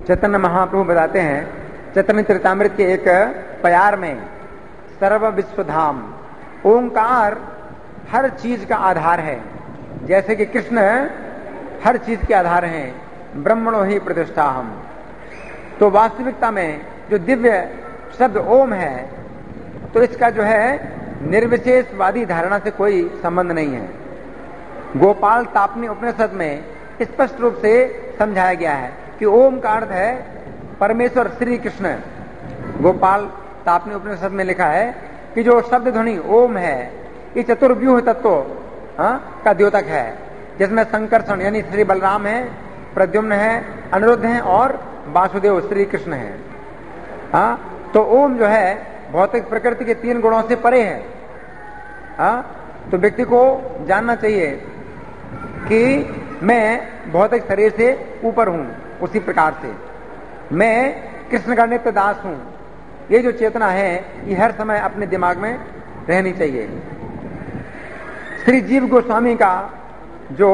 चैतन्य महाप्रभु बताते हैं चैतन्य चरितामृत के एक प्यार में, सर्व विश्वधाम, ओंकार हर चीज का आधार है। जैसे कि कृष्ण हर चीज के आधार हैं, ब्रह्मणो ही प्रतिष्ठा हम। तो वास्तविकता में जो दिव्य शब्द ओम है, तो इसका जो है निर्विशेषवादी धारणा से कोई संबंध नहीं है। गोपाल तापनी उपनिषद में स्पष्ट रूप से समझाया गया है कि ओम का अर्थ है परमेश्वर श्री कृष्ण। गोपाल तापनी उपनिषद में लिखा है कि जो शब्द ध्वनि ओम है, ये चतुर्व्यूह तत्व का द्योतक है, जिसमें संकर्षण यानी श्री बलराम है, प्रद्युम्न है, अनिरुद्ध है और वासुदेव श्री कृष्ण है। तो ओम जो है भौतिक प्रकृति के 3 गुणों से परे है। तो व्यक्ति को जानना चाहिए कि मैं भौतिक शरीर से ऊपर हूं, उसी प्रकार से मैं कृष्ण का नित्य दास हूं। ये जो चेतना है ये हर समय अपने दिमाग में रहनी चाहिए। श्री जीव गोस्वामी का जो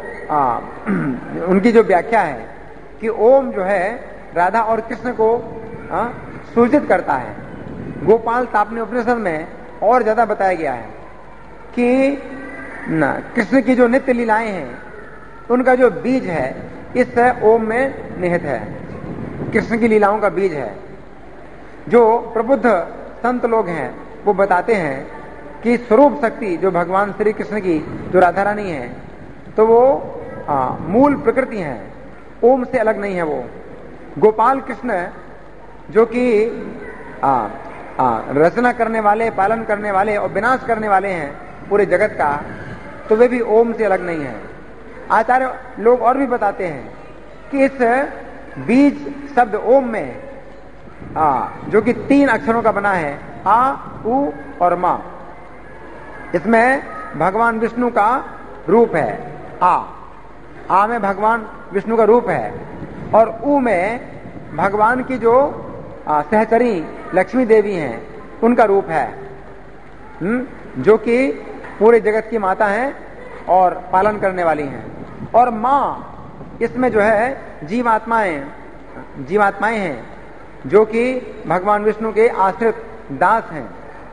उनकी जो व्याख्या है कि ओम जो है राधा और कृष्ण को सूचित करता है, गोपाल तापनी उपनिषद में और ज्यादा बताया गया है कि कृष्ण की जो नित्य लीलाएं हैं उनका जो बीज है इस ओम में निहित है। कृष्ण की लीलाओं का बीज है। जो प्रबुद्ध संत लोग हैं वो बताते हैं कि स्वरूप शक्ति जो भगवान श्री कृष्ण की जो राधा रानी है, तो वो मूल प्रकृति है, ओम से अलग नहीं है। वो गोपाल कृष्ण जो कि रचना करने वाले, पालन करने वाले और विनाश करने वाले हैं पूरे जगत का, तो वे भी ओम से अलग नहीं है। आचार्य लोग और भी बताते हैं कि इस बीज शब्द ओम में जो कि 3 अक्षरों का बना है, आ, उ और मा, इसमें भगवान विष्णु का रूप है। आ में भगवान विष्णु का रूप है और उ में भगवान की जो सहचरी लक्ष्मी देवी हैं उनका रूप है, जो कि पूरे जगत की माता हैं और पालन करने वाली हैं। और माँ, इसमें जो है जीवात्माएं हैं जो कि भगवान विष्णु के आश्रित दास हैं।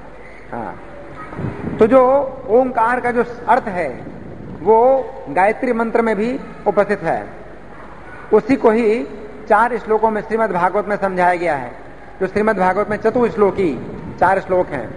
तो जो ओंकार का जो अर्थ है वो गायत्री मंत्र में भी उपस्थित है। उसी को ही 4 श्लोकों में श्रीमद् भागवत में समझाया गया है। जो श्रीमद् भागवत में 4 श्लोकी 4 श्लोक हैं।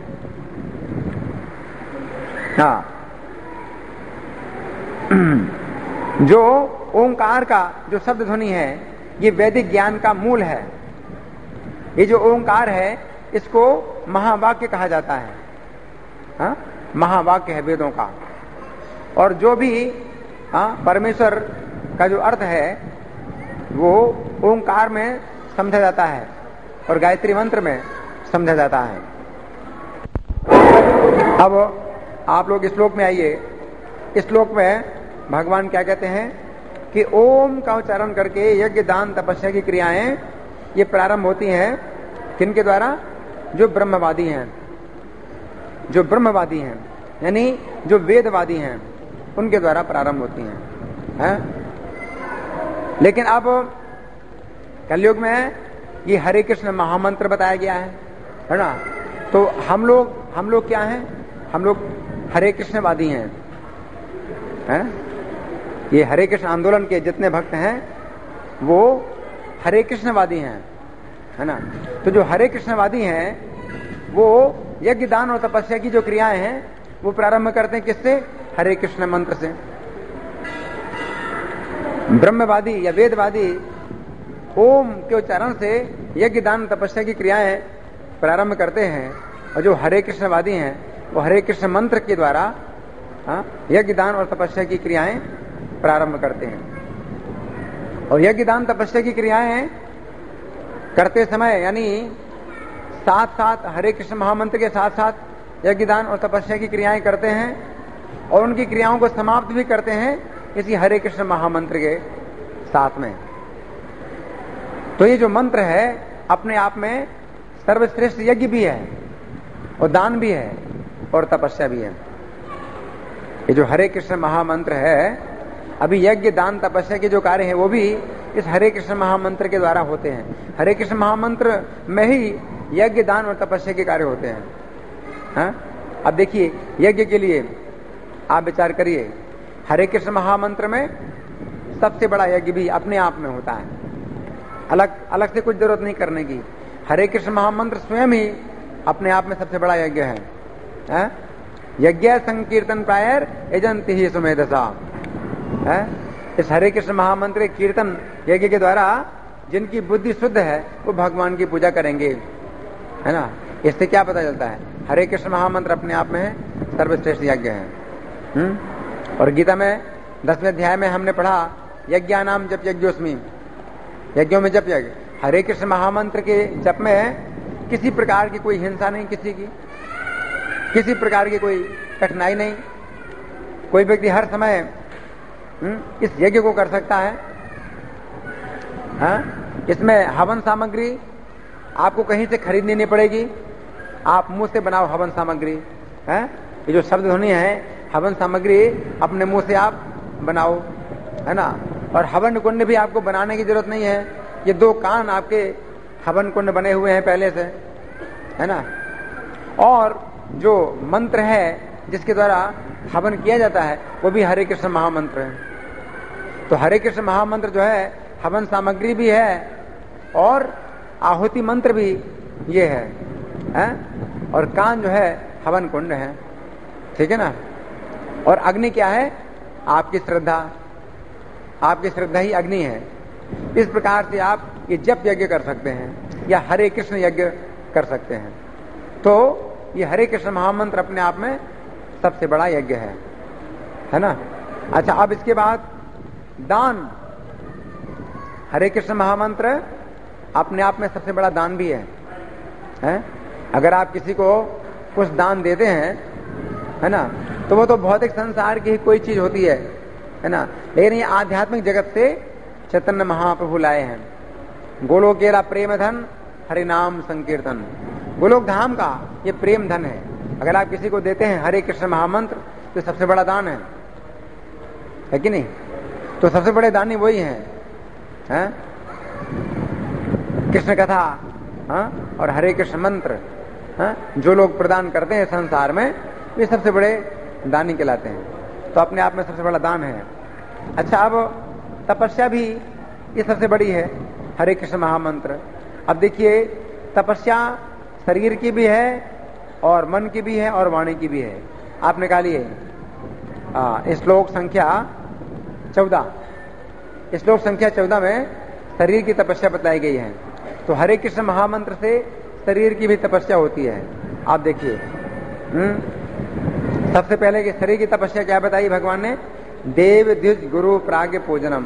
जो ओंकार का जो शब्द ध्वनि है ये वैदिक ज्ञान का मूल है। ये जो ओंकार है इसको महावाक्य कहा जाता है। महावाक्य है वेदों का। और जो भी परमेश्वर का जो अर्थ है वो ओंकार में समझा जाता है और गायत्री मंत्र में समझा जाता है। अब आप लोग इस श्लोक में आइए। इस श्लोक में भगवान क्या कहते हैं कि ओम का उच्चारण करके यज्ञ, दान, तपस्या की क्रियाएं ये प्रारंभ होती हैं। किनके द्वारा? जो ब्रह्मवादी हैं। जो ब्रह्मवादी हैं यानी जो वेदवादी हैं उनके द्वारा प्रारंभ होती हैं। लेकिन अब कलयुग में ये हरे कृष्ण महामंत्र बताया गया है ना। तो हम लोग क्या हैं? हम लोग हरे कृष्णवादी हैं, ये हरे कृष्ण आंदोलन के जितने भक्त हैं वो हरे कृष्णवादी हैं, है ना। तो जो हरे कृष्णवादी हैं वो यज्ञ, दान और तपस्या की जो क्रियाएं हैं वो प्रारंभ करते हैं किससे? हरे कृष्ण मंत्र से। ब्रह्मवादी या वेदवादी ओम के उच्चारण से यज्ञ, दान, तपस्या की क्रियाएं प्रारंभ करते हैं। और जो हरे कृष्णवादी हैं वो हरे कृष्ण मंत्र के द्वारा यज्ञ, दान और तपस्या की क्रियाएं प्रारंभ करते हैं। और यज्ञ, दान, तपस्या की क्रियाएं करते समय यानी साथ साथ हरे कृष्ण महामंत्र के साथ साथ यज्ञ, दान और तपस्या की क्रियाएं करते हैं और उनकी क्रियाओं को समाप्त भी करते हैं इसी हरे कृष्ण महामंत्र के साथ में। तो ये जो मंत्र है अपने आप में सर्वश्रेष्ठ यज्ञ भी है और दान भी है और तपस्या भी है। ये जो हरे कृष्ण महामंत्र है, अभी यज्ञ, दान, तपस्या के जो कार्य है वो भी इस हरे कृष्ण महामंत्र के द्वारा होते हैं। हरे कृष्ण महामंत्र में ही यज्ञ, दान और तपस्या के कार्य होते हैं। हाँ? अब देखिए, यज्ञ के लिए आप विचार करिए, हरे कृष्ण महामंत्र में सबसे बड़ा यज्ञ भी अपने आप में होता है, अलग से कुछ जरूरत नहीं करने की। हरे कृष्ण महामंत्र स्वयं ही अपने आप में सबसे बड़ा यज्ञ है। यज्ञ संकीर्तन प्रायर यजंति ही सुमेधसा। इस हरे कृष्ण महामंत्र कीर्तन यज्ञ के द्वारा जिनकी बुद्धि शुद्ध है वो भगवान की पूजा करेंगे, है ना। इससे क्या पता चलता है? हरे कृष्ण महामंत्र अपने आप में सर्वश्रेष्ठ यज्ञ है। और गीता में 10वें अध्याय में हमने पढ़ा, यज्ञानाम जप यज्ञोस्मि, यज्ञों में जप यज्ञ। हरे कृष्ण महामंत्र के जप में किसी प्रकार की कोई हिंसा नहीं, किसी प्रकार की कोई कठिनाई नहीं। कोई व्यक्ति हर समय इस यज्ञ को कर सकता है। इसमें हवन सामग्री आपको कहीं से खरीदनी नहीं पड़ेगी, आप मुंह से बनाओ हवन सामग्री। ये जो शब्द ध्वनि है, हवन सामग्री अपने मुंह से आप बनाओ, है ना। और हवन कुंड भी आपको बनाने की जरूरत नहीं है, ये 2 कान आपके हवन कुंड बने हुए हैं पहले से, है ना। और जो मंत्र है जिसके द्वारा हवन किया जाता है वो भी हरे कृष्ण महामंत्र है। तो हरे कृष्ण महामंत्र जो है हवन सामग्री भी है और आहुति मंत्र भी ये है? और कान जो है हवन कुंड है, ठीक है ना। और अग्नि क्या है? आपकी श्रद्धा ही अग्नि है। इस प्रकार से आप ये जप यज्ञ कर सकते हैं या हरे कृष्ण यज्ञ कर सकते हैं। तो ये हरे कृष्ण महामंत्र अपने आप में सबसे बड़ा यज्ञ है ना। अच्छा, अब इसके बाद दान। हरे कृष्ण महामंत्र अपने आप में सबसे बड़ा दान भी है? अगर आप किसी को कुछ दान देते हैं, है ना, तो वो तो भौतिक संसार की ही कोई चीज होती है ना। लेकिन ये आध्यात्मिक जगत से चैतन्य महाप्रभु लाए हैं। गोलोकेरा प्रेम धन हरि नाम संकीर्तन। गोलोक धाम का ये प्रेम धन है। अगर आप किसी को देते हैं हरे कृष्ण महामंत्र तो सबसे बड़ा दान है कि नहीं? तो सबसे बड़े दानी वही हैं, कृष्ण कथा और हरे कृष्ण मंत्र जो लोग प्रदान करते हैं संसार में, वे सबसे बड़े दानी कहलाते हैं। तो अपने आप में सबसे बड़ा दान है। अच्छा, अब तपस्या भी ये सबसे बड़ी है, हरे कृष्ण महामंत्र। अब देखिए, तपस्या शरीर की भी है और मन की भी है और वाणी की भी है। आप निकालिए श्लोक संख्या 14। श्लोक संख्या 14 में शरीर की तपस्या बताई गई है। तो हरे कृष्ण महामंत्र से शरीर की भी तपस्या होती है। आप देखिए, सबसे पहले कि शरीर की तपस्या क्या बताई भगवान ने? देव द्विज गुरु प्राज्ञ पूजनम।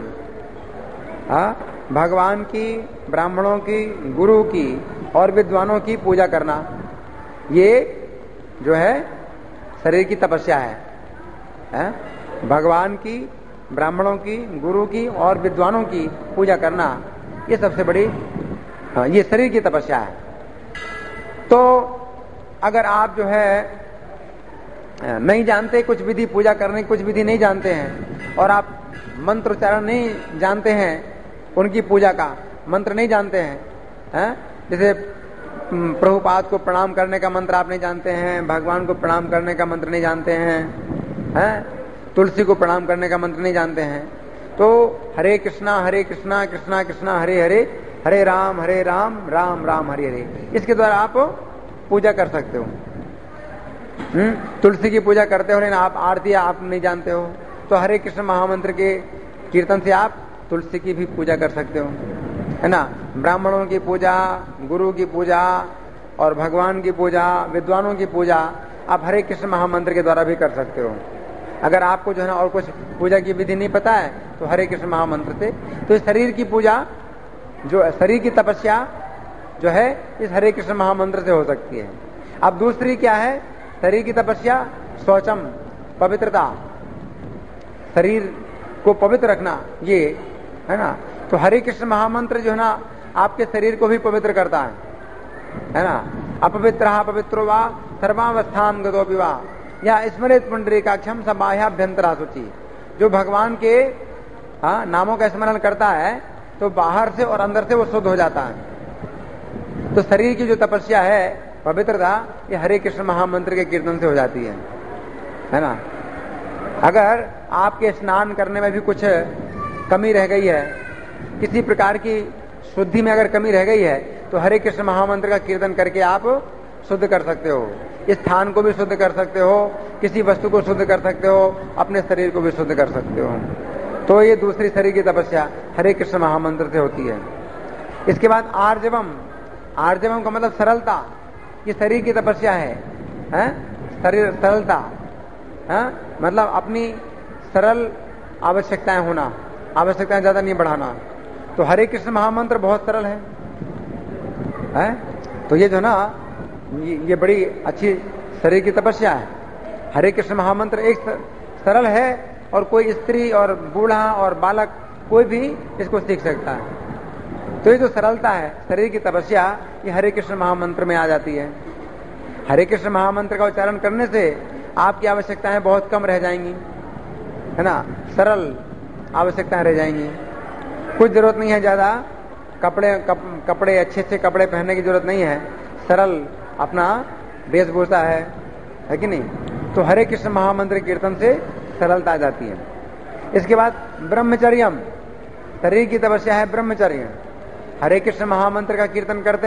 भगवान की, ब्राह्मणों की, गुरु की और विद्वानों की पूजा करना, ये जो है शरीर की तपस्या है। भगवान की, ब्राह्मणों की, गुरु की और विद्वानों की पूजा करना, ये सबसे बड़ी ये शरीर की तपस्या है। तो अगर आप जो है नहीं जानते कुछ विधि पूजा करने की, कुछ विधि नहीं जानते हैं और आप मंत्र उच्चारण नहीं जानते हैं, उनकी पूजा का मंत्र नहीं जानते हैं, जैसे प्रभुपाद को प्रणाम करने का मंत्र आप नहीं जानते हैं, भगवान को प्रणाम करने का मंत्र नहीं जानते हैं, तुलसी को प्रणाम करने का मंत्र नहीं जानते हैं, तो हरे कृष्णा कृष्णा कृष्णा हरे हरे, हरे राम राम राम हरे हरे, इसके द्वारा आप पूजा कर सकते हो। तुलसी की पूजा करते हो लेकिन आप आरती आप नहीं जानते हो, तो हरे कृष्ण महामंत्र के कीर्तन से आप तुलसी की भी पूजा कर सकते हो, है ना। ब्राह्मणों की पूजा, गुरु की पूजा और भगवान की पूजा, विद्वानों की पूजा आप हरे कृष्ण महामंत्र के द्वारा भी कर सकते हो। अगर आपको जो है ना और कुछ पूजा की विधि नहीं पता है तो हरे कृष्ण महामंत्र से, तो शरीर की पूजा, जो शरीर की तपस्या जो है इस हरे कृष्ण महामंत्र से हो सकती है। अब दूसरी क्या है? शरीर की तपस्या शौचम, पवित्रता, शरीर को पवित्र रखना, ये है ना। तो हरे कृष्ण महामंत्र जो है ना आपके शरीर को भी पवित्र करता है ना। अपवित्र पवित्रो वा सर्वावस्थान गतोपि वा या स्मृत पुंडरीकाक्षम सबाह्याभ्यंतरा शुचि। जो भगवान के नामों का स्मरण करता है तो बाहर से और अंदर से वो शुद्ध हो जाता है। तो शरीर की जो तपस्या है, पवित्रता, ये हरे कृष्ण महामंत्र के कीर्तन से हो जाती है ना। अगर आपके स्नान करने में भी कुछ कमी रह गई है, किसी प्रकार की शुद्धि में अगर कमी रह गई है, तो हरे कृष्ण महामंत्र का कीर्तन करके आप शुद्ध कर सकते हो। इस स्थान को भी शुद्ध कर सकते हो, किसी वस्तु को शुद्ध कर सकते हो, अपने शरीर को भी शुद्ध कर सकते हो। तो ये दूसरी शरीर की तपस्या हरे कृष्ण महामंत्र से होती है। इसके बाद आर्जवम, आर्जवम का मतलब सरलता, ये शरीर की तपस्या है? शरीर सरलता, मतलब अपनी सरल आवश्यकताएं होना, आवश्यकताएं ज्यादा नहीं बढ़ाना। तो हरे कृष्ण महामंत्र बहुत सरल है? तो ये जो ना, ये बड़ी अच्छी शरीर की तपस्या है। हरे कृष्ण महामंत्र एक सरल है और कोई स्त्री और बूढ़ा और बालक कोई भी इसको सीख सकता है। तो ये जो सरलता है शरीर की तपस्या, ये हरे कृष्ण महामंत्र में आ जाती है। हरे कृष्ण महामंत्र का उच्चारण करने से आपकी आवश्यकताएं बहुत कम रह जाएंगी, है ना, सरल आवश्यकताएं रह जाएंगी। कुछ जरूरत नहीं है ज्यादा कपड़े अच्छे कपड़े पहनने की जरूरत नहीं है, सरल अपना वेशभूषा है कि नहीं। तो हरे कृष्ण महामंत्र कीर्तन से सरलता आ जाती है। इसके बाद ब्रह्मचर्यम, शरीर की तपस्या है ब्रह्मचर्य। हरे कृष्ण महामंत्र का कीर्तन करते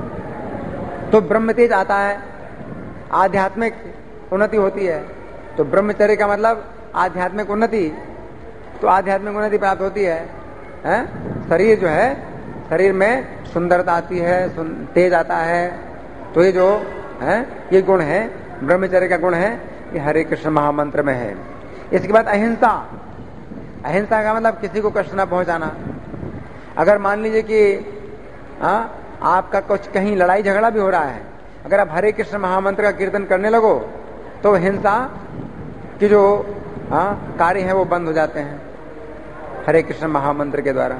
हैं तो ब्रह्म तेज आता है, आध्यात्मिक उन्नति होती है। तो ब्रह्मचर्य का मतलब आध्यात्मिक उन्नति, तो आध्यात्मिक उन्नति प्राप्त होती है। शरीर जो है, शरीर में सुंदरता आती है, तेज आता है। तो ये जो है, ये गुण है, ब्रह्मचर्य का गुण है, ये हरे कृष्ण महामंत्र में है। इसके बाद अहिंसा, अहिंसा का मतलब किसी को कष्ट न पहुंचाना। अगर मान लीजिए कि आपका कुछ कहीं लड़ाई झगड़ा भी हो रहा है, अगर आप हरे कृष्ण महामंत्र का कीर्तन करने लगो तो हिंसा की जो कार्य है वो बंद हो जाते हैं हरे कृष्ण महामंत्र के द्वारा।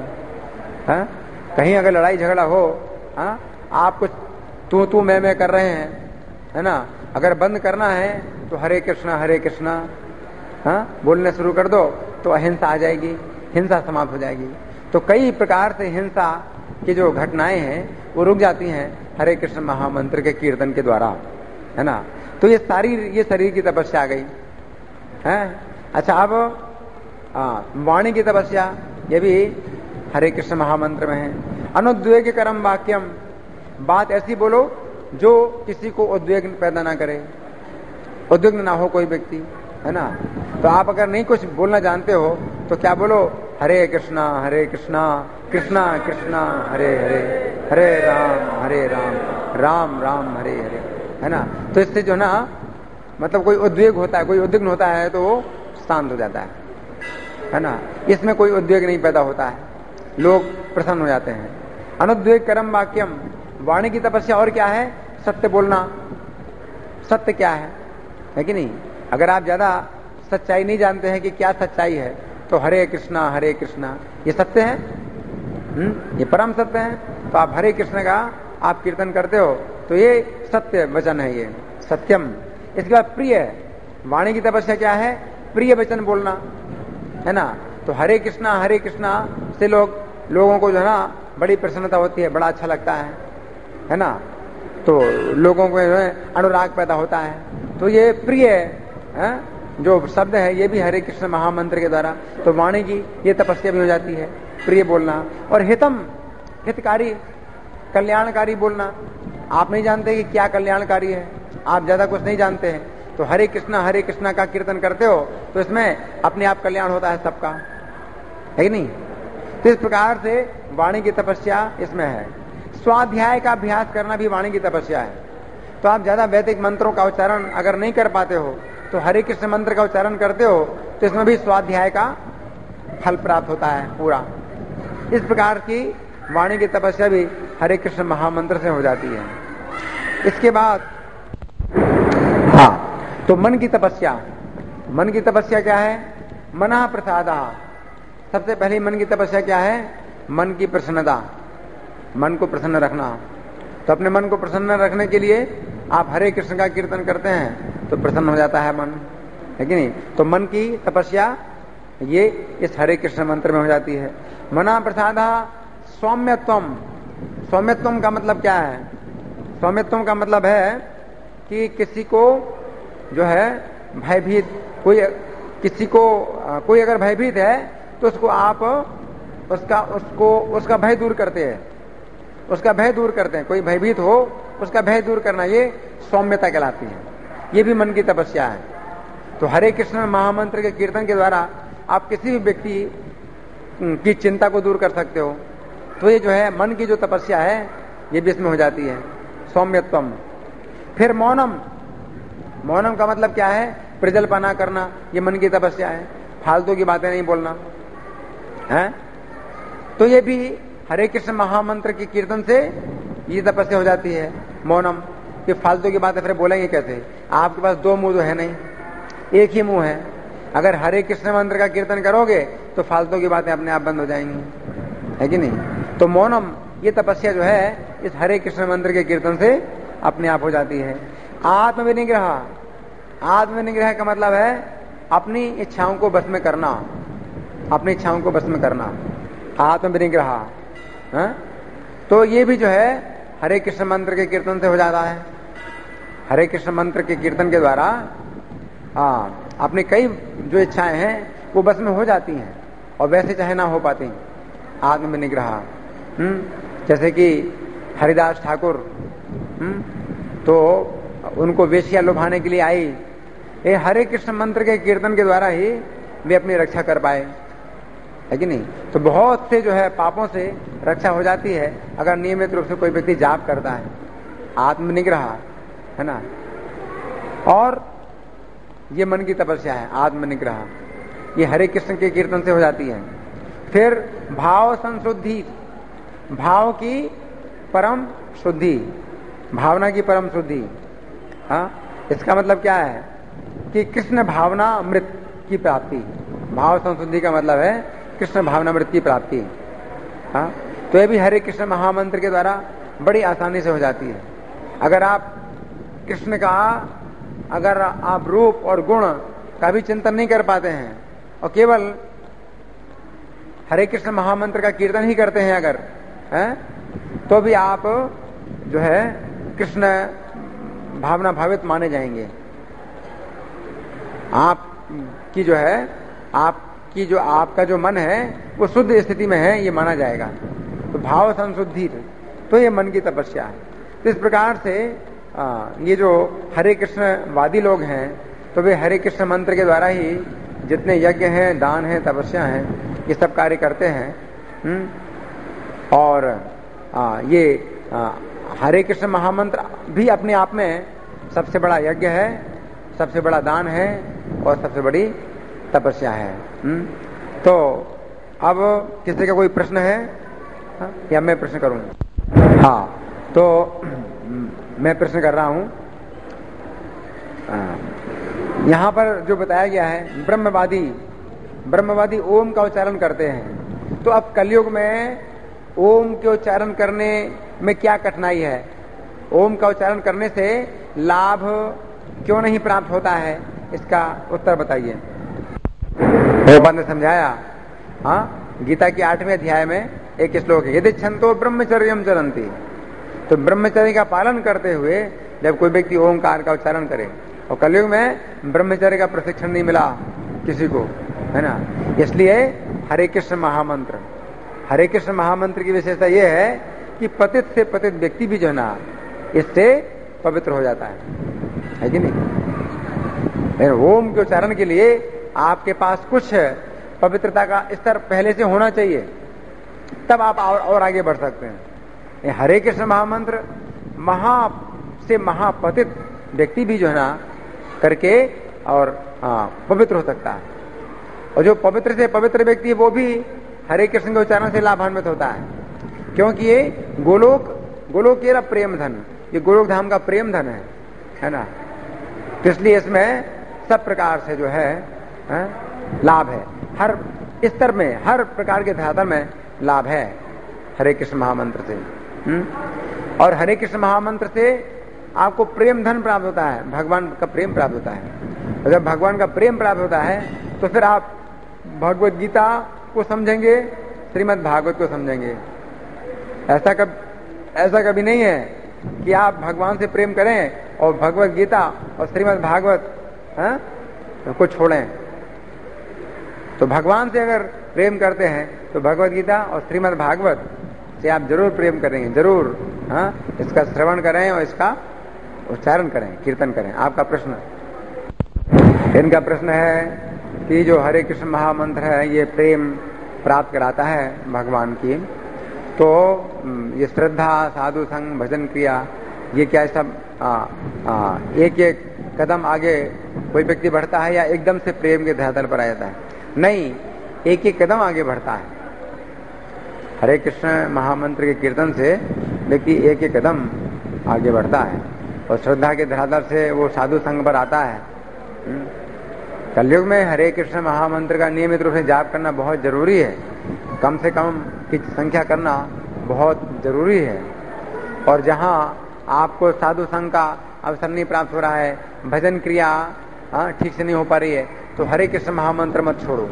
कहीं अगर लड़ाई झगड़ा हो, आप कुछ तू मैं कर रहे हैं, है ना, अगर बंद करना है तो हरे कृष्णा बोलने शुरू कर दो तो अहिंसा आ जाएगी, हिंसा समाप्त हो जाएगी। तो कई प्रकार से हिंसा की जो घटनाएं हैं वो रुक जाती हैं हरे कृष्ण महामंत्र के कीर्तन के द्वारा, है ना। तो ये शरीर की तपस्या आ गई है। अच्छा, अब वाणी की तपस्या, ये भी हरे कृष्ण महामंत्र में है। अनुद्वेग करम वाक्यम, बात ऐसी बोलो जो किसी को उद्वेग पैदा ना करे, उद्विग्न ना हो कोई व्यक्ति, है ना। तो आप अगर नहीं कुछ बोलना जानते हो तो क्या बोलो, हरे कृष्णा कृष्णा कृष्णा हरे हरे, हरे राम राम राम हरे हरे, है ना। तो इससे जो ना, मतलब कोई उद्वेग होता है, कोई उद्विग्न होता है तो वो शांत हो जाता है ना। इसमें कोई उद्वेग नहीं पैदा होता है, लोग प्रसन्न हो जाते हैं। अनुद्वेग करम वाक्यम, वाणी की तपस्या और क्या है, सत्य बोलना। सत्य क्या है कि नहीं। अगर आप ज्यादा सच्चाई नहीं जानते हैं कि क्या सच्चाई है, तो हरे कृष्णा ये सत्य है, ये परम सत्य है। तो आप हरे कृष्ण का आप कीर्तन करते हो तो ये सत्य वचन है, ये सत्यम। इसके बाद प्रिय, वाणी की तपस्या क्या है, प्रिय वचन बोलना, है ना। तो हरे कृष्णा से लोगों को जो है ना बड़ी प्रसन्नता होती है, बड़ा अच्छा लगता है ना। तो लोगों को अनुराग पैदा होता है। तो ये प्रिय जो शब्द है ये भी हरे कृष्ण महामंत्र के द्वारा, तो वाणी की ये तपस्या भी हो जाती है, प्रिय बोलना। और हितम, हितकारी, कल्याणकारी बोलना। आप नहीं जानते कि क्या कल्याणकारी है, आप ज्यादा कुछ नहीं जानते हैं, तो हरे कृष्णा का कीर्तन करते हो तो इसमें अपने आप कल्याण होता है सबका, है कि नहीं। तो इस प्रकार से वाणी की तपस्या इसमें है। स्वाध्याय का अभ्यास करना भी वाणी की तपस्या है। तो आप ज्यादा वैदिक मंत्रों का उच्चारण अगर नहीं कर पाते हो तो हरे कृष्ण मंत्र का उच्चारण करते हो तो इसमें भी स्वाध्याय का फल प्राप्त होता है पूरा। इस प्रकार की वाणी की तपस्या भी हरे कृष्ण महामंत्र से हो जाती है। इसके बाद तो मन की तपस्या, मन की तपस्या क्या है, मना प्रसादा। सबसे पहले मन की तपस्या क्या है, मन की प्रसन्नता, मन को प्रसन्न रखना। तो अपने मन को प्रसन्न रखने के लिए आप हरे कृष्ण का कीर्तन करते हैं तो प्रसन्न हो जाता है मन, है कि नहीं। तो मन की तपस्या ये इस हरे कृष्ण मंत्र में हो जाती है। मना प्रसादा सौम्यत्वम। सौम्यत्वम का मतलब क्या है? सौम्यत्वम का मतलब है कि किसी को जो है भयभीत, कोई अगर भयभीत है तो उसको आप उसका भय दूर करते हैं, उसका भय दूर करते हैं। कोई भयभीत हो उसका भय दूर करना, ये सौम्यता कहलाती है। ये भी मन की तपस्या है। तो हरे कृष्ण महामंत्र के कीर्तन के द्वारा आप किसी भी व्यक्ति की चिंता को दूर कर सकते हो। तो ये जो है मन की जो तपस्या है ये भी इसमें हो जाती है, सौम्यत्वम। फिर मौनम। मौनम का मतलब क्या है? प्रजल्पना करना, ये मन की तपस्या है। फालतू की बातें नहीं बोलना है। तो ये भी हरे कृष्ण महामंत्र के कीर्तन से ये तपस्या हो जाती है, मौनम। कि फालतू की बातें फिर बोलेंगे कैसे? आपके पास दो मुंह तो है नहीं, एक ही मुंह है। अगर हरे कृष्ण मंत्र का कीर्तन करोगे तो फालतू की बातें अपने आप बंद हो जाएंगी, है कि नहीं? तो मौनम, ये तपस्या जो है इस हरे कृष्ण मंत्र के कीर्तन से अपने आप हो जाती है। आत्मविनिग्रह। आत्मविनिग्रह का मतलब है अपनी इच्छाओं को बस में करना, अपनी इच्छाओं को बस में करना, आत्मविनिग्रह। तो ये भी जो है हरे कृष्ण मंत्र के कीर्तन से हो जाता है। हरे कृष्ण मंत्र के कीर्तन के द्वारा अपनी कई जो इच्छाएं हैं वो बस में हो जाती हैं और वैसे चाहे ना हो पाती। आत्मविनिग्रह। जैसे कि हरिदास ठाकुर, तो उनको वेश्या लुभाने के लिए आई, ये हरे कृष्ण मंत्र के कीर्तन के द्वारा ही वे अपनी रक्षा कर पाए, है कि नहीं? तो बहुत से जो है पापों से रक्षा हो जाती है अगर नियमित रूप से कोई व्यक्ति जाप करता है। आत्मनिग्रह, है ना? और ये मन की तपस्या है, आत्मनिग्रह। ये हरे कृष्ण के कीर्तन से हो जाती है। फिर भाव संशुद्धि। भाव की परम शुद्धि, भावना की परम शुद्धि। इसका मतलब क्या है कि कृष्ण भावना अमृत की प्राप्ति। भाव संशुद्धि का मतलब है कृष्ण भावना अमृत की प्राप्ति। तो ये भी हरे कृष्ण महामंत्र के द्वारा बड़ी आसानी से हो जाती है। अगर आप कृष्ण का, अगर आप रूप और गुण का भी चिंतन नहीं कर पाते हैं और केवल हरे कृष्ण महामंत्र का कीर्तन ही करते हैं अगर, तो भी आप जो है कृष्ण भावना भावित माने जाएंगे। आपकी जो है, आपका जो मन है वो शुद्ध स्थिति में है, ये माना जाएगा। तो भाव संशुद्धि, तो ये मन की तपस्या है। तो इस प्रकार से ये जो हरे कृष्ण वादी लोग हैं तो वे हरे कृष्ण मंत्र के द्वारा ही जितने यज्ञ हैं, दान हैं, तपस्या हैं, ये सब कार्य करते हैं। और ये हरे कृष्ण महामंत्र भी अपने आप में सबसे बड़ा यज्ञ है, सबसे बड़ा दान है और सबसे बड़ी तपस्या है। तो अब किसी का कोई प्रश्न है या मैं प्रश्न करूं? हाँ, तो मैं प्रश्न कर रहा हूं। यहां पर जो बताया गया है, ब्रह्मवादी ओम का उच्चारण करते हैं। तो अब कलयुग में ओम के उच्चारण करने में क्या कठिनाई है? ओम का उच्चारण करने से लाभ क्यों नहीं प्राप्त होता है? इसका उत्तर बताइए। भगवान ने समझाया। गीता के 8वें अध्याय में एक श्लोक है, यदि छंतो ब्रह्मचर्यम चरंती। तो ब्रह्मचर्य का पालन करते हुए जब कोई व्यक्ति ओमकार का उच्चारण करे, और कलयुग में ब्रह्मचर्य का प्रशिक्षण नहीं मिला किसी को, है ना? इसलिए हरे कृष्ण महामंत्र की विशेषता यह है कि पतित से पतित व्यक्ति भी जो है ना इससे पवित्र हो जाता है कि नहीं? ओम के उच्चारण के लिए आपके पास कुछ पवित्रता का स्तर पहले से होना चाहिए, तब आप और आगे बढ़ सकते हैं। हरे कृष्ण महामंत्र महापतित व्यक्ति भी जो है ना करके और पवित्र हो सकता है। और जो पवित्र से पवित्र व्यक्ति है वो भी हरे कृष्ण के उच्चारण से लाभान्वित होता है, क्योंकि ये गोलोकेरा प्रेम धन, ये गोलोक धाम का प्रेम धन है ना? तो इसलिए इसमें सब प्रकार से जो है लाभ है, हर स्तर में, हर प्रकार के धरातल में लाभ है हरे कृष्ण महामंत्र से। और हरे कृष्ण महामंत्र से आपको प्रेम धन प्राप्त होता है, भगवान का प्रेम प्राप्त होता है। और जब भगवान का प्रेम प्राप्त होता है तो फिर आप भगवत गीता को समझेंगे, श्रीमद् भागवत को समझेंगे। ऐसा कभी नहीं है कि आप भगवान से प्रेम करें और भगवत गीता और श्रीमद् भागवत को छोड़ें। तो भगवान से अगर प्रेम करते हैं तो भगवत गीता और श्रीमद् भागवत से आप जरूर प्रेम करेंगे, जरूर इसका श्रवण करें और इसका उच्चारण करें, कीर्तन करें। आपका प्रश्न, इनका प्रश्न है कि जो हरे कृष्ण महामंत्र है ये प्रेम प्राप्त कराता है भगवान की, तो ये श्रद्धा, साधु संग, भजन क्रिया, ये क्या सब एक एक कदम आगे कोई व्यक्ति बढ़ता है या एकदम से प्रेम के धरातल पर आ जाता है? नहीं, एक एक कदम आगे बढ़ता है। हरे कृष्ण महामंत्र के कीर्तन से व्यक्ति एक एक कदम आगे बढ़ता है और श्रद्धा के धरातल से वो साधु संग पर आता है। कलयुग में हरे कृष्ण महामंत्र का नियमित रूप से जाप करना बहुत जरूरी है, कम से कम की संख्या करना बहुत जरूरी है। और जहां आपको साधु संग का अवसर नहीं प्राप्त हो रहा है, भजन क्रिया ठीक से नहीं हो पा रही है, तो हरे कृष्ण महामंत्र मत छोड़ो।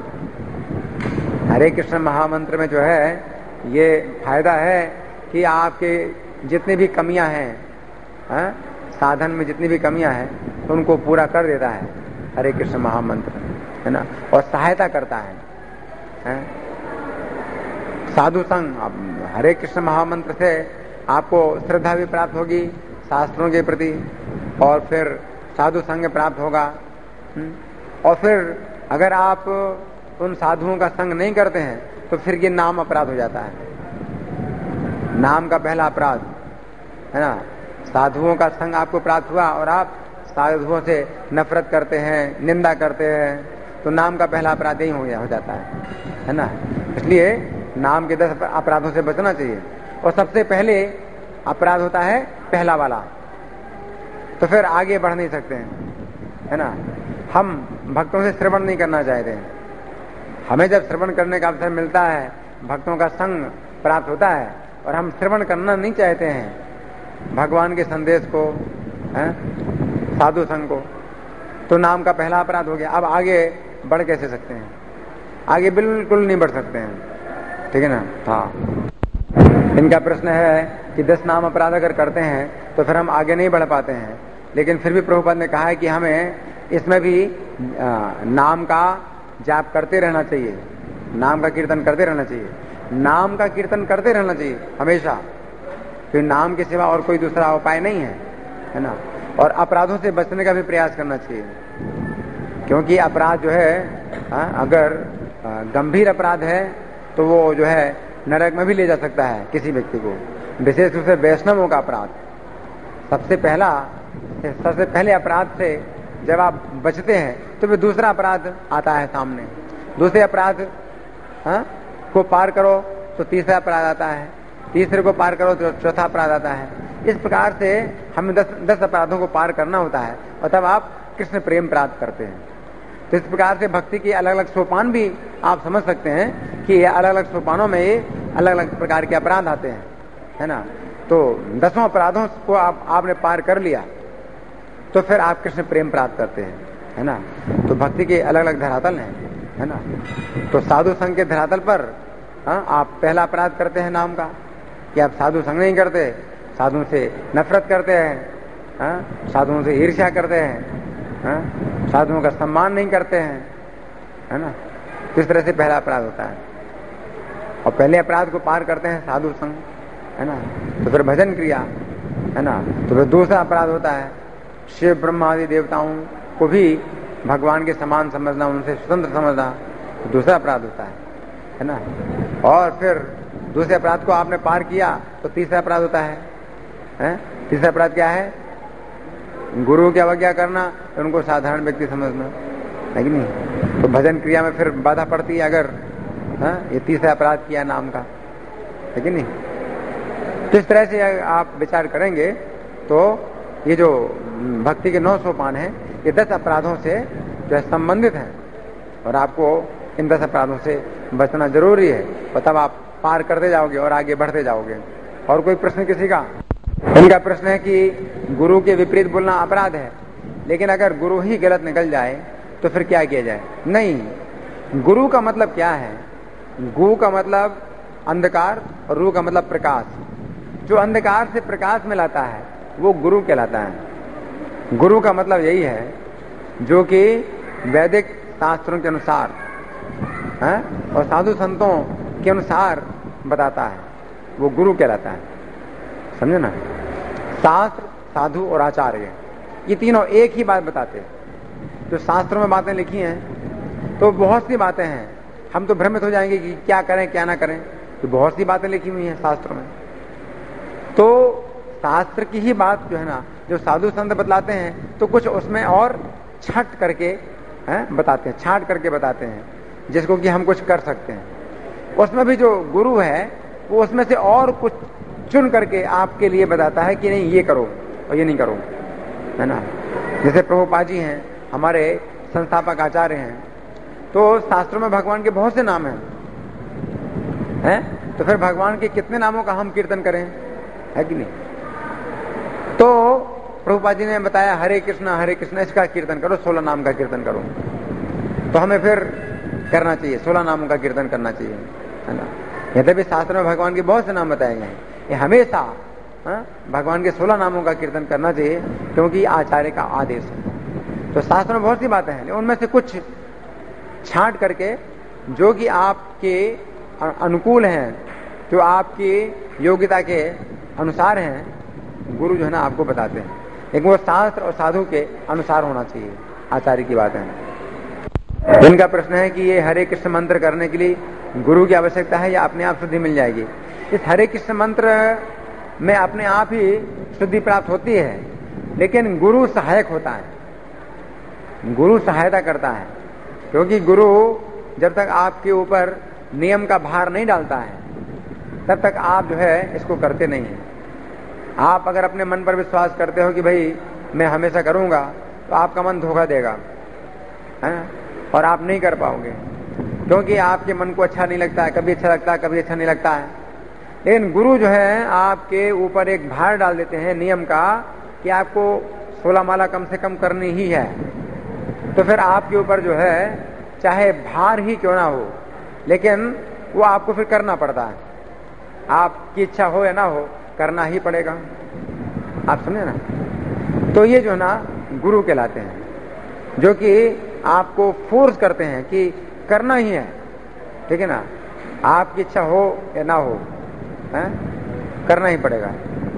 हरे कृष्ण महामंत्र में जो है ये फायदा है कि आपके जितनी भी कमियां हैं, साधन में जितनी भी कमियां हैं, तो उनको पूरा कर देता है हरे कृष्ण महामंत्र, है ना, और सहायता करता है। साधु संग, हरे कृष्ण महामंत्र से आपको श्रद्धा भी प्राप्त होगी शास्त्रों के प्रति, और फिर साधु संग प्राप्त होगा। और फिर अगर आप उन साधुओं का संग नहीं करते हैं तो फिर ये नाम अपराध हो जाता है। नाम का पहला अपराध, है ना, साधुओं का संग आपको प्राप्त हुआ और आप साधुओं से नफरत करते हैं, निंदा करते हैं, तो नाम का पहला अपराध ही हो जाता है ना। इसलिए नाम के 10 अपराधों से बचना चाहिए। और सबसे पहले अपराध होता है पहला वाला, तो फिर आगे बढ़ नहीं सकते हैं, है ना। हम भक्तों से श्रवण नहीं करना चाहते हैं। हमें जब श्रवण करने का अवसर मिलता है, भक्तों का संग प्राप्त होता है और हम श्रवण करना नहीं चाहते हैं भगवान के संदेश को, साधु संग को, तो नाम का पहला अपराध हो गया। अब आगे बढ़ कैसे सकते हैं? आगे बिल्कुल नहीं बढ़ सकते हैं, ठीक है ना। हाँ, इनका प्रश्न है कि 10 नाम अपराध अगर करते हैं तो फिर हम आगे नहीं बढ़ पाते हैं, लेकिन फिर भी प्रभुपाद ने कहा है कि हमें इसमें भी नाम का जाप करते रहना चाहिए, नाम का कीर्तन करते रहना चाहिए, नाम का कीर्तन करते रहना चाहिए हमेशा, क्योंकि नाम के सिवा और कोई दूसरा उपाय नहीं है ना। और अपराधों से बचने का भी प्रयास करना चाहिए, क्योंकि अपराध जो है अगर गंभीर अपराध है तो वो जो है नरक में भी ले जा सकता है किसी व्यक्ति को, विशेष रूप से वैष्णवों का अपराध। सबसे पहले अपराध से जब आप बचते हैं तो फिर दूसरा अपराध आता है सामने, दूसरे अपराध को पार करो तो तीसरा अपराध आता है, तीसरे को पार करो तो चौथा अपराध आता है। इस प्रकार से हमें 10 अपराधों को पार करना होता है और तब आप कृष्ण प्रेम प्राप्त करते हैं। तो इस प्रकार से भक्ति के अलग अलग सोपान भी आप समझ सकते हैं कि ये अलग अलग सोपानों में ये अलग अलग प्रकार के अपराध आते हैं, है ना। तो 10 अपराधों को आपने पार कर लिया तो फिर आप कृष्ण प्रेम प्राप्त करते हैं, है ना। तो भक्ति के अलग अलग धरातल हैं, है ना। तो साधु संग के धरातल पर आप पहला अपराध करते हैं नाम का, कि आप साधु संग नहीं करते, साधुओं से नफरत करते हैं, साधुओं से ईर्ष्या करते हैं, साधुओं का सम्मान नहीं करते हैं, है ना। इस तरह से पहला अपराध होता है। और पहले अपराध को पार करते हैं साधु संग, है ना, तो फिर भजन क्रिया, है ना। तो फिर दूसरा अपराध होता है शिव ब्रह्मा आदि देवताओं को भी भगवान के समान समझना, उनसे स्वतंत्र समझना, तो दूसरा अपराध होता है ना। और फिर दूसरे अपराध को आपने पार किया तो तीसरा अपराध होता है, तीसरा अपराध क्या है? गुरु की अवज्ञा करना, उनको साधारण व्यक्ति समझना, है कि नहीं। तो भजन क्रिया में फिर बाधा पड़ती है अगर ये तीसरा अपराध किया नाम का, है कि नहीं। तो इस तरह से आप विचार करेंगे तो ये जो भक्ति के 9 सोपान हैं ये 10 अपराधों से जो है संबंधित हैं, और आपको इन 10 अपराधों से बचना जरूरी है, और तब आप पार करते जाओगे और आगे बढ़ते जाओगे। और कोई प्रश्न किसी का? इनका प्रश्न है कि गुरु के विपरीत बोलना अपराध है, लेकिन अगर गुरु ही गलत निकल जाए तो फिर क्या किया जाए? नहीं, गुरु का मतलब क्या है? गु का मतलब अंधकार और रू का मतलब प्रकाश। जो अंधकार से प्रकाश में लाता है वो गुरु कहलाता है। गुरु का मतलब यही है जो कि वैदिक शास्त्रों के अनुसार और साधु संतों के अनुसार बताता है, वो गुरु कहलाता है। समझे ना? शास्त्र, साधु और आचार्य, ये तीनों एक ही बात बताते हैं। जो शास्त्रों में बातें लिखी हैं तो बहुत सी बातें हैं, हम तो भ्रमित हो जाएंगे कि क्या करें क्या ना करें, तो बहुत सी बातें लिखी हुई हैं शास्त्रों में। तो शास्त्र की ही बात जो है ना, जो साधु संत बतलाते हैं तो कुछ उसमें और छट करके बताते हैं, छांट करके बताते हैं, जिसको कि हम कुछ कर सकते हैं। उसमें भी जो गुरु है वो उसमें से और कुछ चुन करके आपके लिए बताता है कि नहीं ये करो और ये नहीं करो, है ना। जैसे प्रभुपाद जी हैं, हमारे संस्थापक आचार्य हैं, तो शास्त्रों में भगवान के बहुत से नाम हैं, तो फिर भगवान के कितने नामों का हम कीर्तन करें, है कि नहीं। तो प्रभुपाद जी ने बताया हरे कृष्ण इसका कीर्तन करो, 16 नाम का कीर्तन करो। तो हमें फिर करना चाहिए, 16 नामों का कीर्तन करना चाहिए, है ना। यद्यपि शास्त्र में भगवान के बहुत से नाम बताए गए हैं, ये हमेशा भगवान के 16 नामों का कीर्तन करना चाहिए, क्योंकि आचार्य का आदेश है। तो शास्त्र में बहुत सी बातें हैं, उनमें से कुछ छांट करके जो कि आपके अनुकूल हैं, जो आपकी योग्यता के अनुसार हैं, गुरु जो है ना आपको बताते हैं। लेकिन वो शास्त्र और साधु के अनुसार होना चाहिए, आचार्य की बात है। इनका प्रश्न है कि ये हरे कृष्ण मंत्र करने के लिए गुरु की आवश्यकता है या अपने आप शुद्धि मिल जाएगी? इस हरे कृष्ण मंत्र में अपने आप ही शुद्धि प्राप्त होती है, लेकिन गुरु सहायक होता है, गुरु सहायता करता है। क्योंकि गुरु जब तक आपके ऊपर नियम का भार नहीं डालता है तब तक आप जो है इसको करते नहीं हैं। आप अगर अपने मन पर विश्वास करते हो कि भाई मैं हमेशा करूंगा, तो आपका मन धोखा देगा, है? और आप नहीं कर पाओगे, क्योंकि आपके मन को अच्छा नहीं लगता है, कभी अच्छा लगता है कभी अच्छा नहीं लगता है। लेकिन गुरु जो है आपके ऊपर एक भार डाल देते हैं नियम का कि आपको 16 माला कम से कम करनी ही है। तो फिर आपके ऊपर जो है चाहे भार ही क्यों ना हो, लेकिन वो आपको फिर करना पड़ता है। आपकी इच्छा हो या ना हो, करना ही पड़ेगा। आप समझे ना? तो ये जो है ना गुरु कहलाते हैं, जो कि आपको फोर्स करते हैं कि करना ही है, ठीक है ना। आपकी इच्छा हो या ना हो, करना ही पड़ेगा।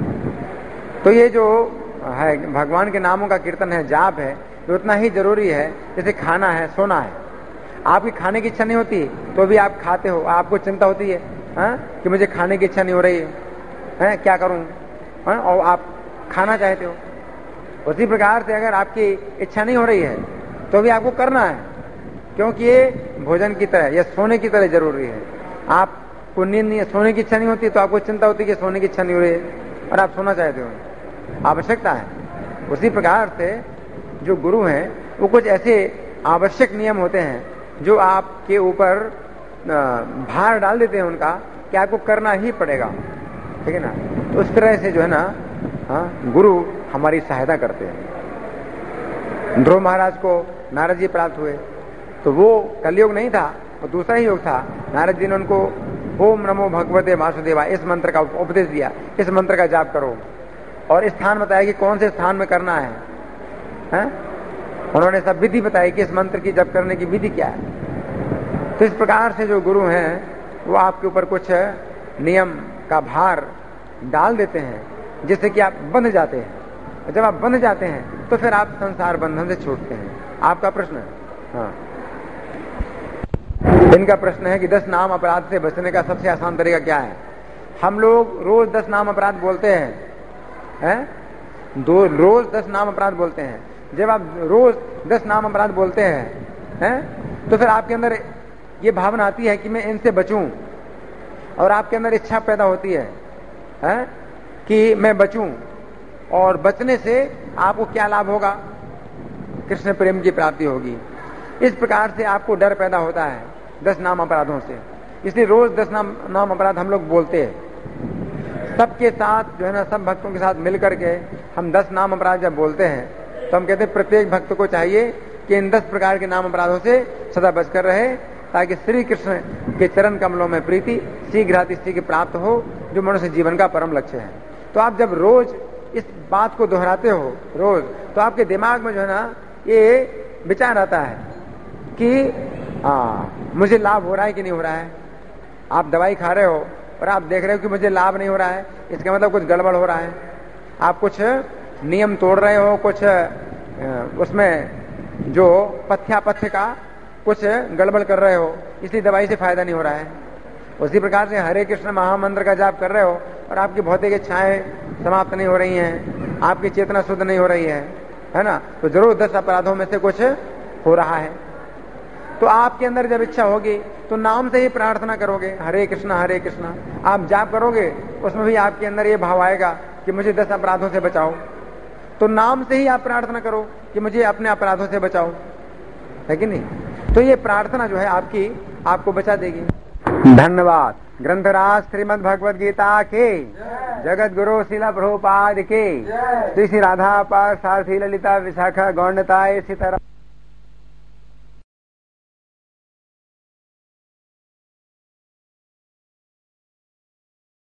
तो ये जो है भगवान के नामों का कीर्तन है, जाप है, तो उतना ही जरूरी है जैसे खाना है, सोना है। आपकी खाने की इच्छा नहीं होती तो भी आप खाते हो, आपको चिंता होती है कि मुझे खाने की इच्छा नहीं हो रही है, क्या करूं, और आप खाना चाहते हो। उसी प्रकार से अगर आपकी इच्छा नहीं हो रही है तो भी आपको करना है, क्योंकि ये भोजन की तरह या सोने की तरह जरूरी है। आपको नींद नहीं, सोने की इच्छा नहीं होती तो आपको चिंता होती है कि सोने की इच्छा नहीं हो रही है और आप सोना चाहते हो, आवश्यकता है। उसी प्रकार से जो गुरु हैं वो कुछ ऐसे आवश्यक नियम होते हैं जो आपके ऊपर भार डाल देते हैं उनका कि आपको करना ही पड़ेगा, ठीक है ना। तो उस तरह से जो है ना गुरु हमारी सहायता करते हैं। ध्रुव महाराज को नारद जी प्राप्त हुए, तो वो कलयुग नहीं था, वो दूसरा ही युग था। नारद जी ने उनको ओम नमो भगवते वासुदेवा इस मंत्र का उपदेश दिया, इस मंत्र का जाप करो, और स्थान बताया कि कौन से स्थान में करना है? उन्होंने सब विधि बताई कि इस मंत्र की जप करने की विधि क्या है। तो इस प्रकार से जो गुरु हैं वो आपके ऊपर कुछ नियम का भार डाल देते हैं, जिससे कि आप बंध जाते हैं। और जब आप बंध जाते हैं तो फिर आप संसार बंधन से छूटते हैं। आपका प्रश्न है? हाँ। इनका प्रश्न है कि 10 नाम अपराध से बचने का सबसे आसान तरीका क्या है? हम लोग रोज 10 नाम अपराध बोलते हैं, रोज 10 नाम अपराध बोलते हैं। जब आप रोज 10 नाम अपराध बोलते हैं तो फिर आपके अंदर ये भावना आती है कि मैं इनसे बचूं, और आपके अंदर इच्छा पैदा होती है कि मैं बचूं, और बचने से आपको क्या लाभ होगा? कृष्ण प्रेम की प्राप्ति होगी। इस प्रकार से आपको डर पैदा होता है 10 नाम अपराधों से। इसलिए रोज 10 नाम अपराध हम लोग बोलते हैं। सबके साथ जो है ना, सब भक्तों के साथ मिलकर के हम 10 नाम अपराध जब बोलते हैं तो हम कहते हैं प्रत्येक भक्त को चाहिए कि इन 10 प्रकार के नाम अपराधों से सदा बचकर रहे, ताकि श्री कृष्ण के चरण कमलों में प्रीति शीघ्र इसी की प्राप्त हो, जो मनुष्य जीवन का परम लक्ष्य है। तो आप जब रोज इस बात को दोहराते हो रोज, तो आपके दिमाग में जो है ना ये विचार आता है कि मुझे लाभ हो रहा है कि नहीं हो रहा है। आप दवाई खा रहे हो और आप देख रहे हो कि मुझे लाभ नहीं हो रहा है, इसका मतलब कुछ गड़बड़ हो रहा है। आप कुछ नियम तोड़ रहे हो, कुछ उसमें जो पथ्यापथ्य का कुछ गड़बड़ कर रहे हो, इसलिए दवाई से फायदा नहीं हो रहा है। उसी प्रकार से हरे कृष्ण महामंत्र का जाप कर रहे हो और आपकी भौतिक इच्छाएं समाप्त नहीं हो रही हैं, आपकी चेतना शुद्ध नहीं हो रही है ना, तो जरूर 10 अपराधों में से कुछ हो रहा है। तो आपके अंदर जब इच्छा होगी तो नाम से ही प्रार्थना करोगे, हरे कृष्णा हरे कृष्णा। आप जाप करोगे, उसमें भी आपके अंदर ये भाव आएगा कि मुझे 10 अपराधों से बचाओ। तो नाम से ही आप प्रार्थना करो कि मुझे अपने अपराधों से बचाओ, है कि नहीं। तो ये प्रार्थना जो है आपको बचा देगी। धन्यवाद। ग्रंथराज श्रीमद् भगवद गीता के, जगत गुरु शिला प्रभुपाद के, श्री श्री राधा पार्थ सारथी ललिता विशाखा गौंडताय सीताराम।